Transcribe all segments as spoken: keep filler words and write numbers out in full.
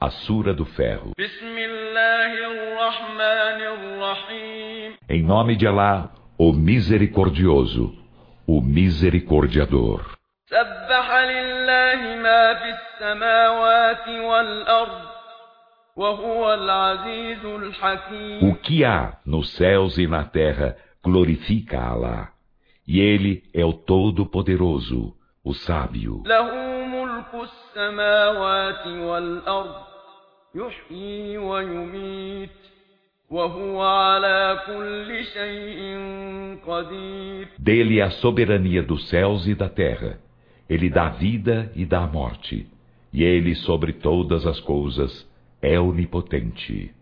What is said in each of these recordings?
A Sura do Ferro. Em nome de Alá, o Misericordioso, o Misericordiador. O que há nos céus e na terra glorifica a Alá, e Ele é o Todo-Poderoso, o Sábio. Dele é a soberania dos céus e da terra. Ele dá vida e dá morte, e Ele sobre todas as coisas é onipotente.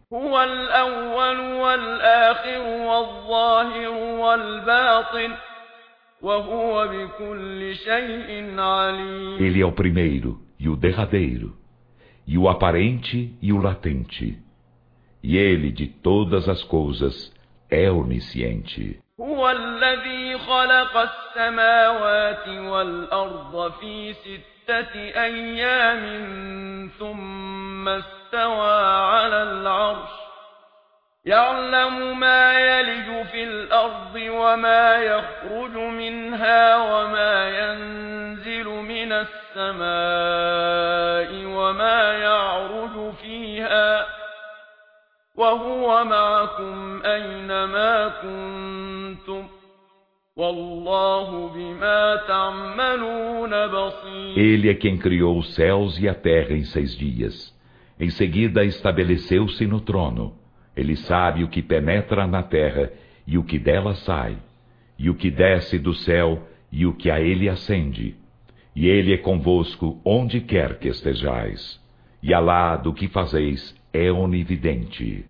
Ele é o primeiro e o derradeiro, e o aparente e o latente, e Ele de todas as coisas é onisciente. يعلم ما يلج في الأرض وما يخرج منها وما ينزل من السماء وما يعرج فيها وهو معكم أينما كنتم والله بما تعملون بصير. Ele é quem criou os céus e a terra em seis dias. Em seguida estabeleceu-se no trono. Ele sabe o que penetra na terra e o que dela sai, e o que desce do céu e o que a ele ascende. E ele é convosco onde quer que estejais. E Alá do que fazeis é onividente.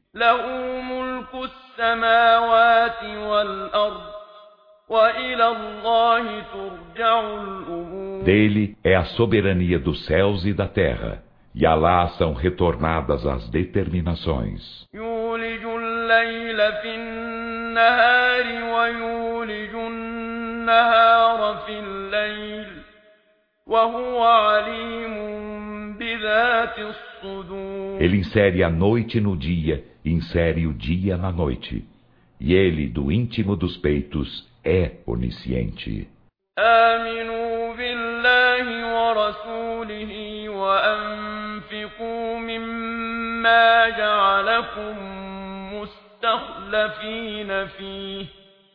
Dele é a soberania dos céus e da terra, e a Alá são retornadas as determinações. Ele insere a noite no dia e insere o dia na noite, e ele do íntimo dos peitos é onisciente. آمنوا بالله ورسوله وأنفقوا مما جعلكم مستخلفين فيه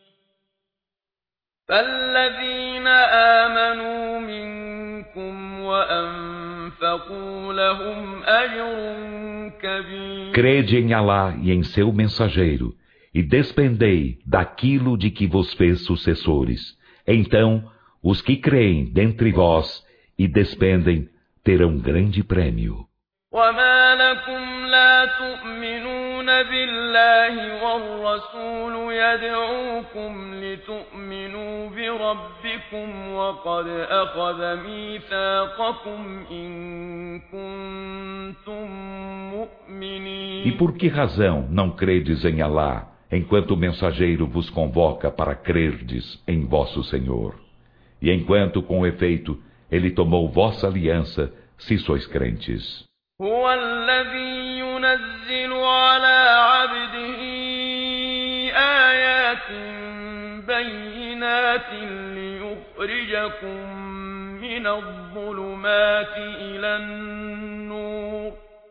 فالذين آمنوا منكم وأنفقوا لهم أجر كبير. Crede em Alá e em seu mensageiro, e despendei daquilo de que vos fez sucessores. Então, os que creem dentre vós e despendem terão grande prêmio. وما لكم لا تؤمنون بالله والرسول يدعوكم لتؤمنوا بربكم وقد أخذ ميثاقكم إن كنتم مؤمنين. E por que razão não credes em Alá, enquanto o mensageiro vos convoca para crerdes em vosso Senhor? E enquanto, com efeito, ele tomou vossa aliança, se sois crentes. هو الذي ينزل على عبده آيات بينات ليخرجكم من الظلمات إلى النور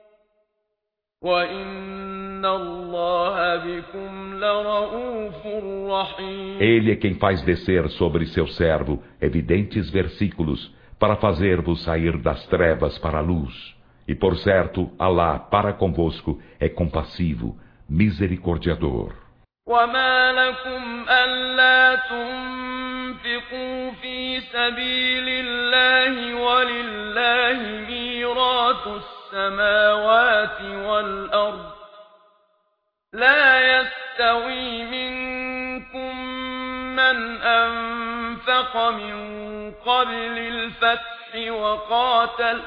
وإن الله بكم لرؤوف رحيم. Ele é quem faz descer sobre seu servo evidentes versículos para fazer-vos sair das trevas para a luz. E por certo, Alá para convosco é compassivo, misericordiador. وما لكم ألا تنفقوا في سبيل الله ولله ميراث السماوات والأرض لا يستوي منكم من أنفق من قبل الفتح وقاتل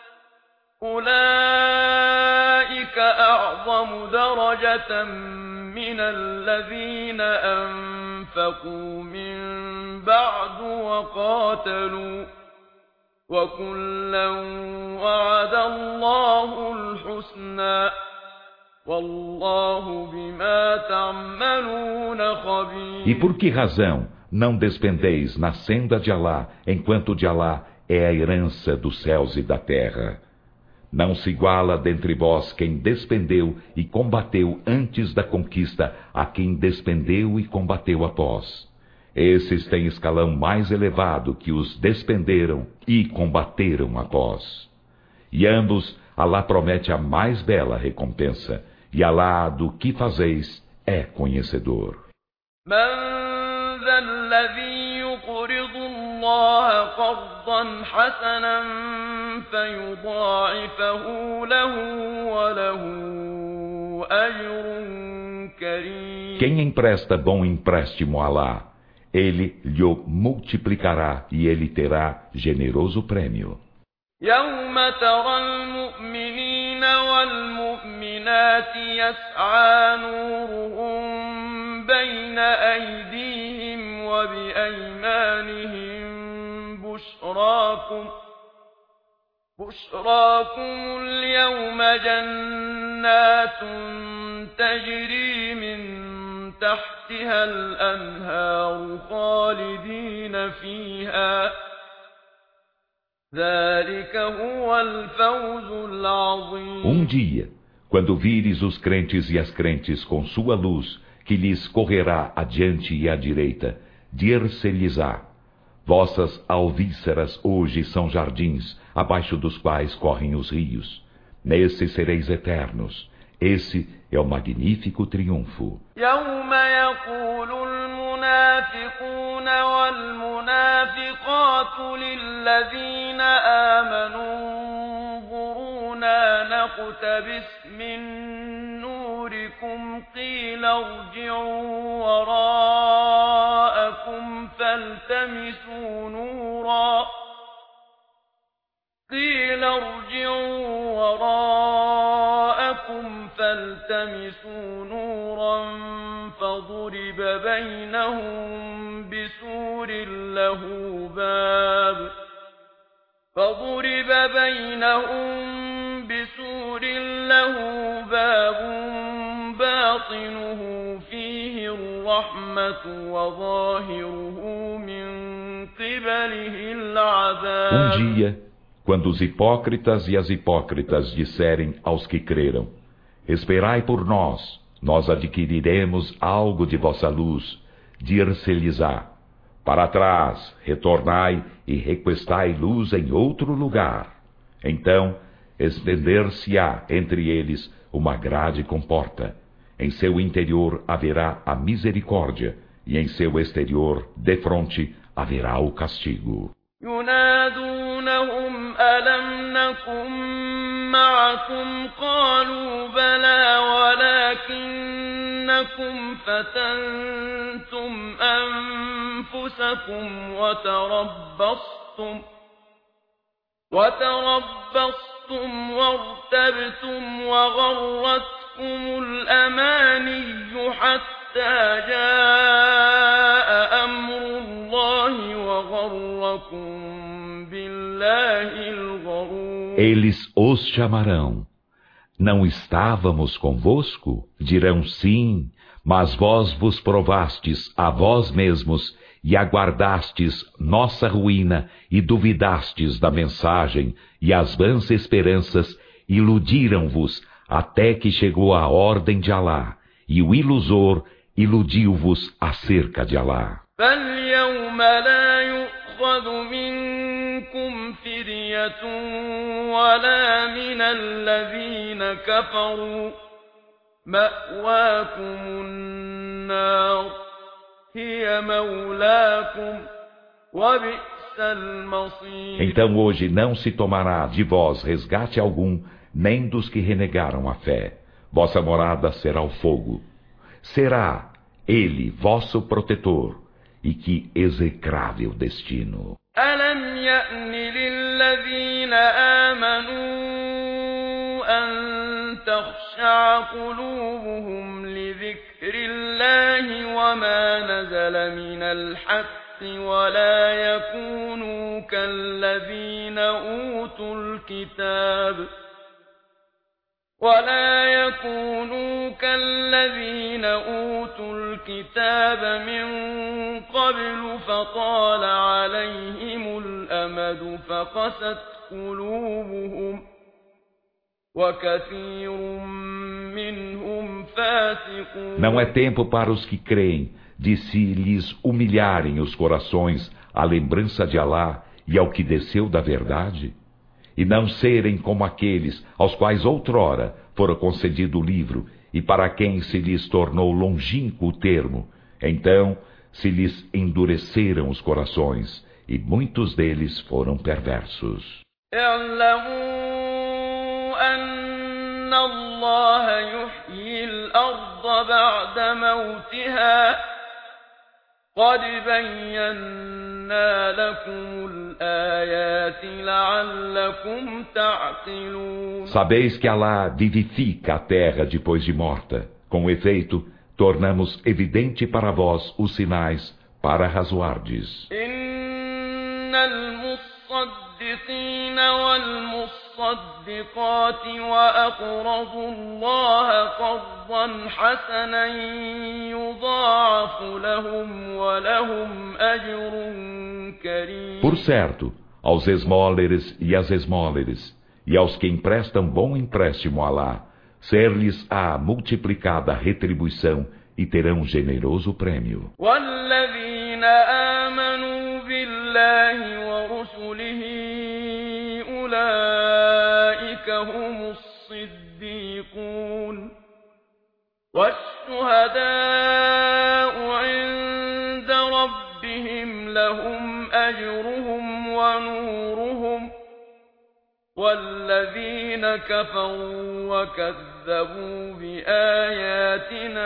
أولئك أعظم درجة من الذين أنفقوا من بعد وقاتلوا وكلا وعد الله الحسنى الحسنى والله بما تعملون خبير. E por que razão não despendeis na senda de Alá, enquanto de Alá é a herança dos céus e da terra? Não se iguala dentre vós quem despendeu e combateu antes da conquista a quem despendeu e combateu após. Esses têm escalão mais elevado que os despenderam e combateram após. E ambos, Alá promete a mais bela recompensa, e Alá do que fazeis é conhecedor. من ذا الذي يقرض الله قرضا حسنا فيضاعفه له وله أجر كريم. Quem empresta bom empréstimo a Alá, ele lhe multiplicará e ele terá generoso prêmio. يوم ترى المؤمنين والمؤمنات يسعى نورهم بين أيديهم وبأيمانهم بشراكم بشراكم اليوم جنات تجري من تحتها الأنهار خالدين فيها ذلك هو الفوز العظيم. Um dia, quando vires os crentes e as crentes com sua luz, que lhes correrá adiante e à direita, dir-se-lhes-á: vossas alvíceras hoje são jardins, abaixo dos quais correm os rios. Nesse sereis eternos. Esse é o magnífico triunfo. يوم يقول المنافقون والمنافقات للذين آمنوا انظرونا نقتبس من نوركم قيل ارجعوا وراءكم فالتمسوا نورا قيل ارجعوا وراءكم فالتمسوا نورا فضرب بينهم بسور له باب فضرب بينهم بسور له باب باطنه فيه الرحمة وظاهره من قبله العذاب. Um dia, quando os hipócritas e as hipócritas disserem aos que creram: esperai por nós, nós adquiriremos algo de vossa luz, dir-se-lhes-á: para trás, retornai e requestai luz em outro lugar. Então, estender-se-á entre eles uma grade com porta. Em seu interior haverá a misericórdia, e em seu exterior, defronte, haverá o castigo. ينادونهم ألم نكن معكم قالوا بلى ولكنكم فتنتم أنفسكم وتربصتم وتربصتم وارتبتم وغرتكم الأماني حتى جاء أمر الله وغركم بالله الغرور. Eles os chamarão: não estávamos convosco? Dirão sim, mas vós vos provastes a vós mesmos e aguardastes nossa ruína e duvidastes da mensagem, e as vãs esperanças iludiram-vos até que chegou a ordem de Alá, e o ilusor iludiu-vos acerca de Alá. فاليوم لا يؤخذ منكم فدية ولا من الذين كفروا مأواكم النار هي مولاكم وبئس المصير. Então hoje não se tomará de vós resgate algum, nem dos que renegaram a fé. Vossa morada será o fogo. Será ele vosso protetor, e que execrável destino. ألم يأن للذين آمنوا أن تخشع قلوبهم لذكر الله وما نزل من الحق ولا يكونوا كالذين أوتوا الكتاب ولا يكونوا كالذين أوتوا الكتاب من قبل فطال عليهم الأمد فقست قلوبهم وكثير منهم فاسقون. Não é tempo para os que creem de se lhes humilharem os corações à lembrança de Alá e ao que desceu da verdade? E não serem como aqueles aos quais outrora fora concedido o livro e para quem se lhes tornou longínquo o termo, então se lhes endureceram os corações e muitos deles foram perversos. أن الله يحيي الأرض بعد موتها قد بينا لكم الآيات لعلكم تعقلون. Sabeis que Alá vivifica a terra depois de morta. Com efeito, tornamos evidente para vós os sinais para razoardes. إن المصدقين والمصدقات وأقرضوا الله قرضا حسنا يضاعف لهم ولهم أجر كريم. Por certo, aos esmóleres e às esmóleres, e aos que emprestam bom empréstimo a Alá, ser-lhes a multiplicada retribuição e terão um generoso prêmio. والذين آمنوا بالله ورسله أولئك هم الصديقون والشهداء عند ربهم لهم أجرهم ونورهم والذين كفروا وكذبوا بآياتنا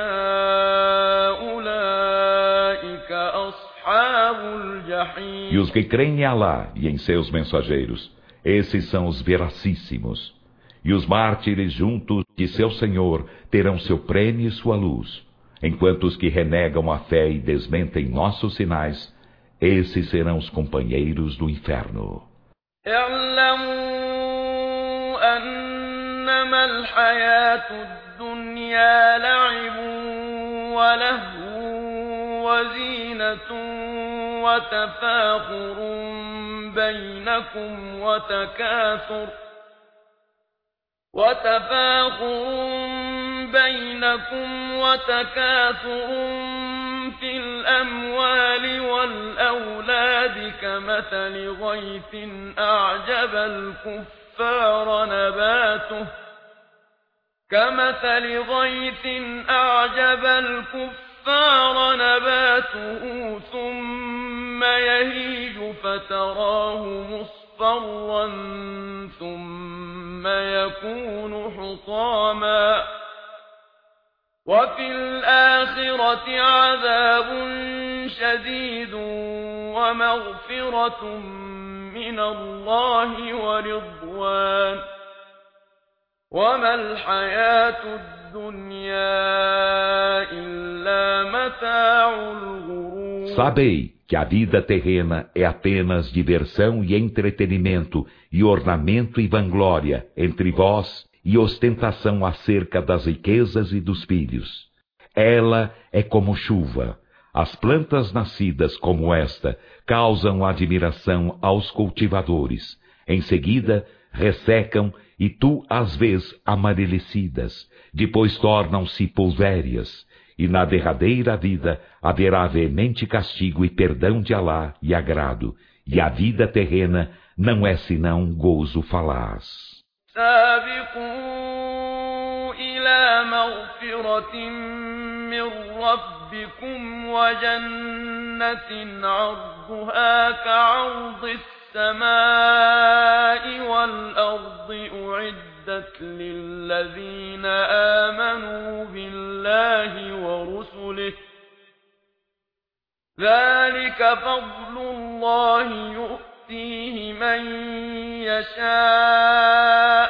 أولئك أصحاب الجحيم. E os que creem em Alá e em seus mensageiros, esses são os veracíssimos. E os mártires juntos de seu Senhor terão seu prêmio e sua luz, enquanto os que renegam a fé e desmentem nossos sinais, esses serão os companheiros do inferno. أنما الحياة الدنيا لعب ولهو وزينة وتفاخر بينكم وتكاثر وتفاخر بينكم وتكاثر في الأموال والأولاد كمثل غيث أعجب الكفر الكفار نباته كمثل غيث أعجب الكفار نباته ثم يهيج فتراه مصفرا ثم يكون حطاما وفي الآخرة عذاب شديد ومغفرة من الله ورضوان وما الحياة الدنيا إلا متاع الغرور. Sabei que a vida terrena é apenas diversão e entretenimento e ornamento e vanglória entre vós e ostentação acerca das riquezas e dos filhos. Ela é como chuva. As plantas nascidas como esta causam admiração aos cultivadores. Em seguida, ressecam e tu as vês amarelecidas. Depois tornam-se pulvérias. E na derradeira vida haverá veemente castigo e perdão de Alá e agrado. E a vida terrena não é senão gozo falaz. سابقوا إلى مغفرة من ربكم وجنة عرضها كعرض السماء والأرض أعدت للذين آمنوا بالله ورسله ذلك فضل الله يؤتيه من يشاء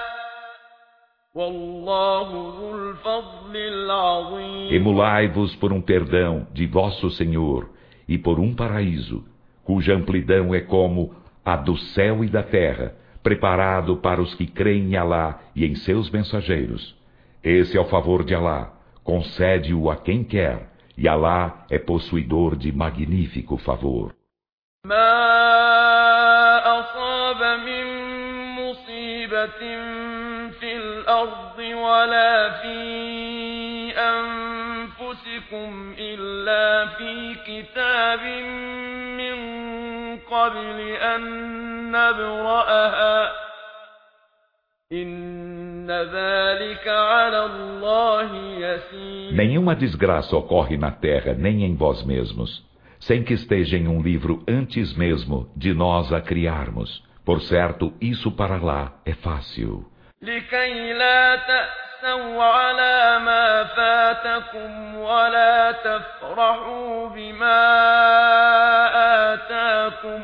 والله ذو الفضل العظيم. Emulai-vos por um perdão de vosso Senhor e por um paraíso, cuja amplidão é como a do céu e da terra, preparado para os que creem em Alá e em seus mensageiros. Esse é o favor de Alá, concede-o a quem quer, e Alá é possuidor de magnífico favor. في الأرض ولا في أنفسكم إلا في كتاب من قبل أن نبرأها إن ذلك على الله يسير. Nenhuma desgraça ocorre na terra, nem em vós mesmos, sem que esteja em um livro antes mesmo de nós a criarmos. Por certo, isso para lá é fácil. لكي لا تأسوا على ما فاتكم ولا تفرحوا بما آتاكم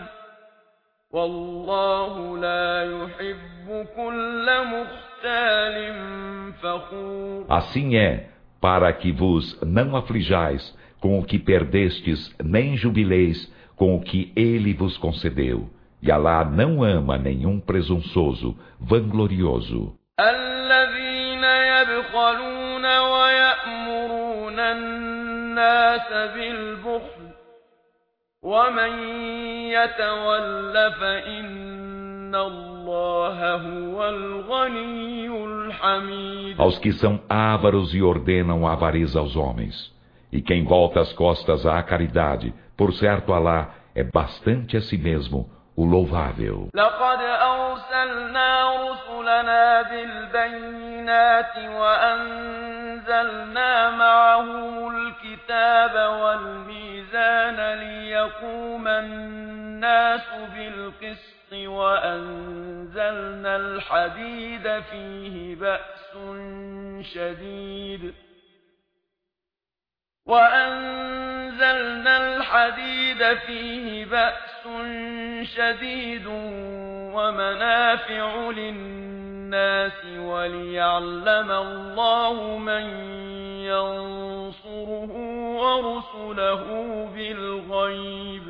والله لا يحب كل مختال فخور. Assim é, para que vos não aflijais com o que perdestes, nem jubileis com o que ele vos concedeu. E Alá não ama nenhum presunçoso, vanglorioso. الذين يبخلون ويأمرون الناس بالبخل ومن يتول فإن الله هو الغني الحميد. Aos que são ávaros e ordenam a avareza aos homens. E quem volta as costas à caridade, por certo Alá é bastante a si mesmo o louvável. لقد أرسلنا رسلنا بالبينات وأنزلنا معهم الكتاب والميزان ليقوم الناس بالقسط وأنزلنا الحديد فيه بأس شديد وأنزلنا الحديد فيه بأس شديد ومنافع للناس وليعلم الله من ينصره ورسله بالغيب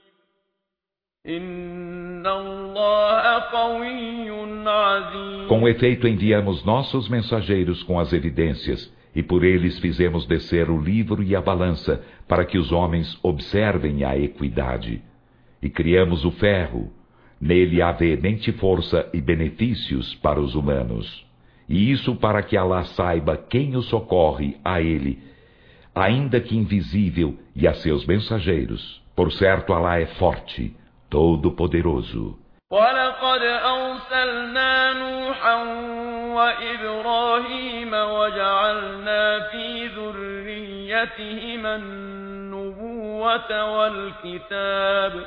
إن الله قوي عزيز. Com efeito enviamos nossos mensageiros com as evidências, e por eles fizemos descer o livro e a balança, para que os homens observem a equidade. E criamos o ferro. Nele há veemente força e benefícios para os humanos. E isso para que Alá saiba quem o socorre a ele, ainda que invisível, e a seus mensageiros. Por certo, Alá é forte, todo-poderoso. ولقد أرسلنا نوحا وإبراهيم وجعلنا في ذريتهما النبوة والكتاب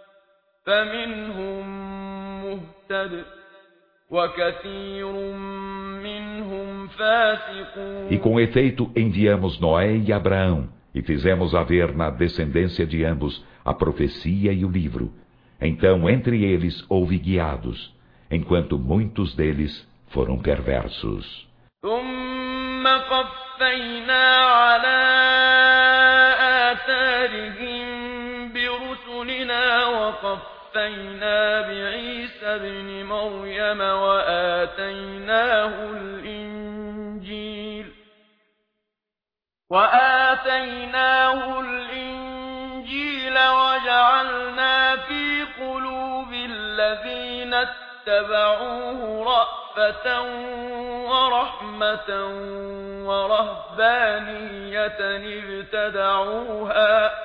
فمنهم مهتد وكثير منهم فاسقون. E com efeito enviamos Noé e Abraão, e fizemos haver na descendência de ambos a profecia e o livro. Então, entre eles houve guiados, enquanto muitos deles foram perversos. ثم قفينا على آثارهم برسلنا وقفينا بعيسى ابن مريم وآتيناه الإنجيل وآتيناه الإنجيل وجعلنا في قلوب الذين اتبعوه رأفة ورحمة ورهبانية ابتدعوها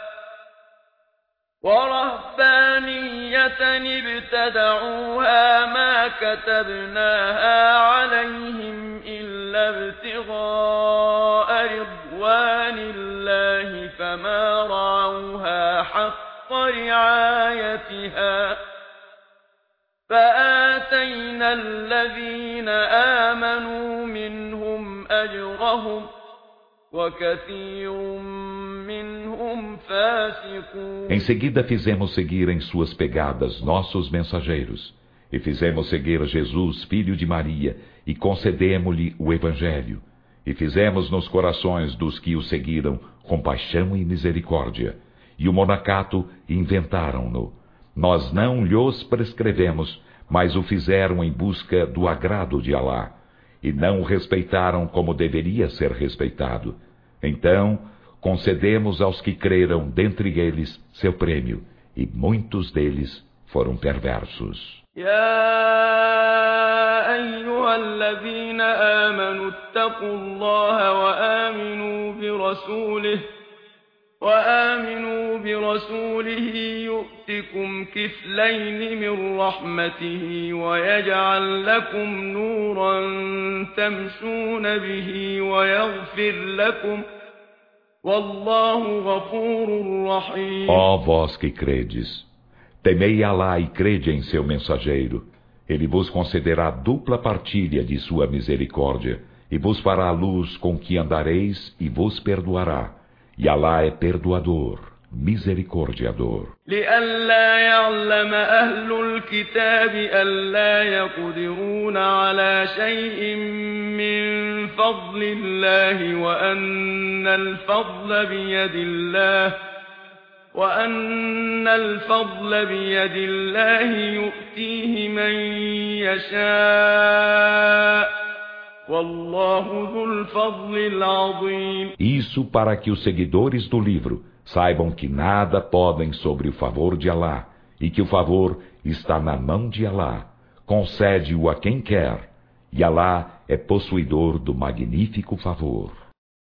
ورهبانية ابتدعوها ما كتبناها عليهم إلا ابتغاء رضوان الله فما رعوها حق رعايتها فآتينا الذين آمنوا منهم أجرهم وكثير منهم فاسقون. Em seguida fizemos seguir em suas pegadas nossos mensageiros, e fizemos seguir Jesus, filho de Maria, e concedemos-lhe o Evangelho, e fizemos nos corações dos que o seguiram compaixão e misericórdia, e o monacato inventaram-no. Nós não lhos prescrevemos, mas o fizeram em busca do agrado de Alá, e não o respeitaram como deveria ser respeitado. Então, concedemos aos que creram dentre eles seu prêmio, e muitos deles foram perversos. يا أيها الذين آمنوا اتقوا الله وآمنوا برسوله وآمنوا برسوله يؤتكم كفلين من رحمته ويجعل لكم نورا تمشون به ويغفر لكم والله غفور رحيم. Ó vós que credes, temei Alá e crede em seu mensageiro. Ele vos concederá dupla partilha de sua misericórdia, e vos fará luz com que andareis e vos perdoará. E Alá é perdoador, misericordiador. لئلا يعلم أهل الكتاب ألا يقدرون على شيء من فضل الله وأن الفضل بيد الله وأن الفضل بيد الله يؤتيه من يشاء والله ذو الفضل العظيم. Isso para que os seguidores do livro saibam que nada podem sobre o favor de Alá, e que o favor está na mão de Alá, concede-o a quem quer, e Alá é possuidor do magnífico favor.